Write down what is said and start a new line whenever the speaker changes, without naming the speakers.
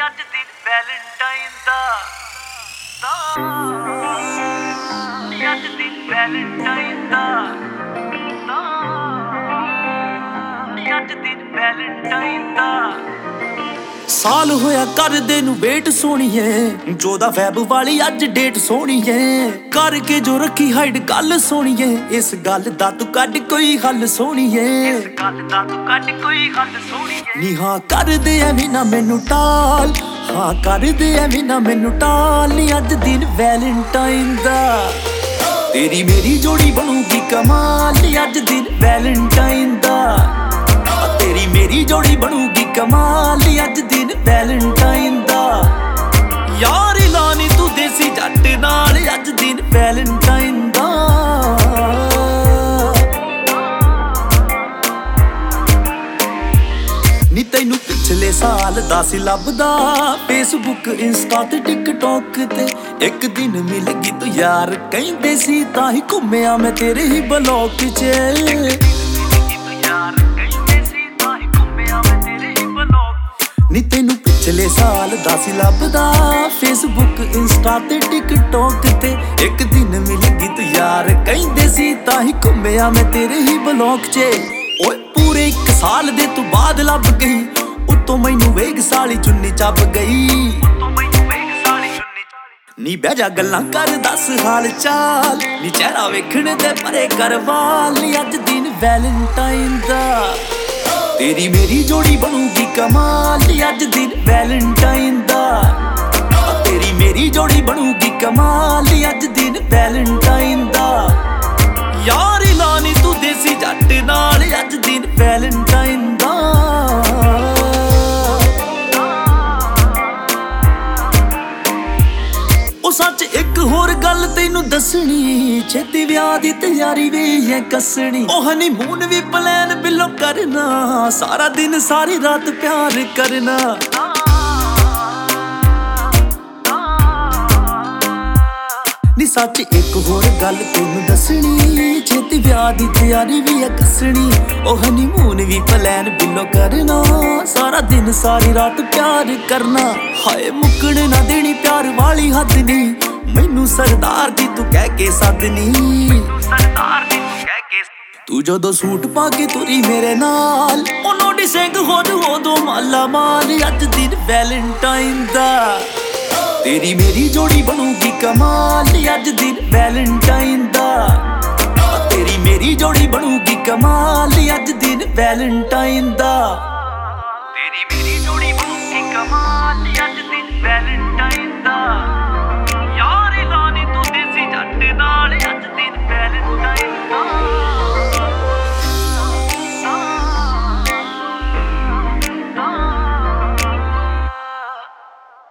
ਅੱਜ ਦਿਨ ਵੈਲੈਂਟਾਈਨ ਦਾ ਅੱਜ ਦਿਨ ਵੈਲੈਂਟਾਈਨ ਦਾ ਅੱਜ ਦਿਨ ਵੈਲੈਂਟਾਈਨ ਦਾ
ਸਾਲ ਹੋਇਆ ਕਰਦੇ ਨੂੰ ਵੇਟ ਸੋਣੀਏ ਜੋਦਾ ਫੈਬ ਵਾਲੀ ਅੱਜ ਡੇਟ ਸੋਣੀਏ ਕਰਕੇ ਜੋ ਰੱਖੀ ਹਾਈਡ ਗੱਲ ਸੋਣੀਏ ਇਸ ਗੱਲ ਦਾ ਤੂੰ ਕੱਢ ਕੋਈ ਹੱਲ ਸੋਣੀਏ
ਇਸ ਗੱਲ ਦਾ ਤੂੰ ਕੱਢ ਕੋਈ ਹੱਲ ਸੋਣੀਏ
ਨੀ ਹਾਂ ਕਰਦੇ ਐਵੇਂ ਨਾ ਮੈਨੂੰ ਟਾਲ ਹਾਂ ਕਰਦੇ ਐਵੇਂ ਨਾ ਮੈਨੂੰ ਟਾਲ ਨੀ ਅੱਜ ਦਿਨ ਵੈਲੈਂਟਾਈਨ ਦਾ ਤੇਰੀ ਮੇਰੀ ਜੋੜੀ ਬਣੂਗੀ ਕਮਾਲ ਨੀ ਅੱਜ ਦਿਨ ਵੈਲੈਂਟਾਈਨ ਦਾ ਤੇਰੀ ਮੇਰੀ ਜੋੜੀ ਬਣੂਗੀ ਕਮਾਲ ਨੀ ਅੱਜ ਦਿਨ ਵੈਲੈਂਟਾਈਨ ਦਾ ਯਾਰੀ ਲਾਨੀ ਤੂੰ ਦੇਸੀ ਜੱਟ ਨਾਲ ਅੱਜ ਦਿਨ ਵੈਲੈਂਟਾਈਨ ਦਾ ਨੀ ਤੈਨੂੰ ਪਿਛਲੇ ਸਾਲ ਦਾ ਸੀ ਲੱਭਦਾ ਫੇਸਬੁੱਕ ਇੰਸਟਾ ਤੇ ਟਿਕਟੌਕ ਤੇ ਇੱਕ ਦਿਨ ਮਿਲ ਗਈ ਤੂੰ ਯਾਰ ਕਹਿੰਦੇ ਸੀ ਤਾਂ ਹੀ ਘੁੰਮਿਆ ਮੈਂ ਤੇਰੇ ਹੀ ਬਲੌਕ 'ਚ ਨੀ ਤੈਨੂੰ ਪਿਛਲੇ ਸਾਲ ਦਾ ਸੀ ਲੱਭਦਾ ਫੇਸਬੁੱਕ ਇੰਸਟਾ ਤੇ ਟਿਕਟੌਕ ਤੇ ਇੱਕ ਦਿਨ ਮਿਲ ਗਈ ਤੂੰ ਯਾਰ ਕਹਿੰਦੇ ਸੀ ਤਾਂ ਹੀ ਘੁੰਮਿਆ ਮੈਂ ਤੇਰੇ ਹੀ ਬਲੌਕ 'ਚ ਓਏ ਪੂਰੇ 1 ਸਾਲ ਦੇ ਤੂੰ ਬਾਅਦ ਲੱਭ ਗਈ ਉੱਤੋਂ ਮੈਨੂੰ ਵੇਗ ਸਾਲੀ ਚੁੰਨੀ ਚੱਬ ਗਈ ਨੀ ਬਹਿ ਜਾ ਗੱਲਾਂ ਕਰ ਦੱਸ ਹਾਲ ਚਾਲ ਨੀ ਚਿਹਰਾ ਵੇਖਣ ਤੇ ਪਰੇ ਕਰਵਾਲ ਨੀ ਅੱਜ ਦਿਨ ਵੈਲੈਂਟਾਈਨ ਦਾ ਤੇਰੀ ਮੇਰੀ ਜੋੜੀ ਬਣੂਗੀ ਕਮਾਲ ਨੀ ਅੱਜ ਦਿਨ ਵੈਲੈਂਟਾਈਨ ਦਾ ਤੇਰੀ ਮੇਰੀ ਜੋੜੀ ਬਣੂਗੀ ਕਮਾਲ ਨੀ ਅੱਜ ਦਿਨ ਵੈਲੈਂਟਾਈਨ ਦਾ ਯਾਰੀ ਲਾਨੀ ਤੂੰ ਦੇਸੀ ਜੱਟ ਨਾਲ ਅੱਜ ਦਿਨ ਵੈਲੈਂਟਾਈਨ ਦਾ ਉਹ ਸੱਚ ਇੱਕ ਹੋਰ ਗੱਲ ਤੈਨੂੰ ਦੱਸਣੀ ਛੇਤੀ ਵਿਆਹ ਦੀ ਤਿਆਰੀ ਵੀ ਹੈ ਕੱਸਣੀ ਉਹ ਹਨੀਮੂਨ ਵੀ ਪਲਾਨ ਬਿੱਲੋ ਕਰਨਾ ਸਾਰਾ ਦਿਨ ਸਾਰੀ ਰਾਤ ਪਿਆਰ ਕਰਨਾ ਨੀ ਸੱਚ ਇੱਕ ਹੋਰ ਗੱਲ ਤੈਨੂੰ ਦੱਸਣੀ ਛੇਤੀ ਵਿਆਹ ਦੀ ਤਿਆਰੀ ਵੀ ਹੈ ਕੱਸਣੀ ਉਹ ਹਨੀਮੂਨ ਵੀ ਪਲਾਨ ਬਿੱਲੋ ਕਰਨਾ ਸਾਰਾ ਦਿਨ ਸਾਰੀ ਰਾਤ ਪਿਆਰ ਕਰਨਾ ਹਾਏ ਮੁੱਕਣ ਨਾ ਦੇਣੀ ਪਿਆਰ ਵਾਲੀ ਹੱਦ ਨੀ ਮੈਨੂੰ ਸਰਦਾਰ ਦੀ ਤੂੰ ਕਹਿ ਕੇ ਸੱਦਨੀ ਤੂੰ ਜਦੋਂ ਸੂਟ ਪਾ ਕੇ ਤੁਰੀ ਮੇਰੇ ਨਾਲ ਉਹਨੂੰ ਡਿਸੈਂਗ ਹੋ ਜੂ ਉਦੋਂ ਮਾਲਾ ਮਾਲ ਅੱਜ ਦਿਨ ਵੈਲੈਂਟਾਈਨ ਦਾ ਤੇਰੀ ਮੇਰੀ ਜੋੜੀ ਬਣੂਗੀ ਕਮਾਲ ਨੀ ਅੱਜ ਦਿਨ ਵੈਲੈਂਟਾਈਨ ਦਾ ਤੇਰੀ ਮੇਰੀ ਜੋੜੀ ਬਣੂਗੀ ਕਮਾਲ ਨੀ ਅੱਜ ਦਿਨ ਵੈਲੈਂਟਾਈਨ ਦਾ
ਤੇਰੀ ਮੇਰੀ ਜੋੜੀ ਬਣੂਗੀ ਕਮਾਲ ਨੀ ਅੱਜ ਦਿਨ ਵੈਲੈਂਟਾਈਨ ਦਾ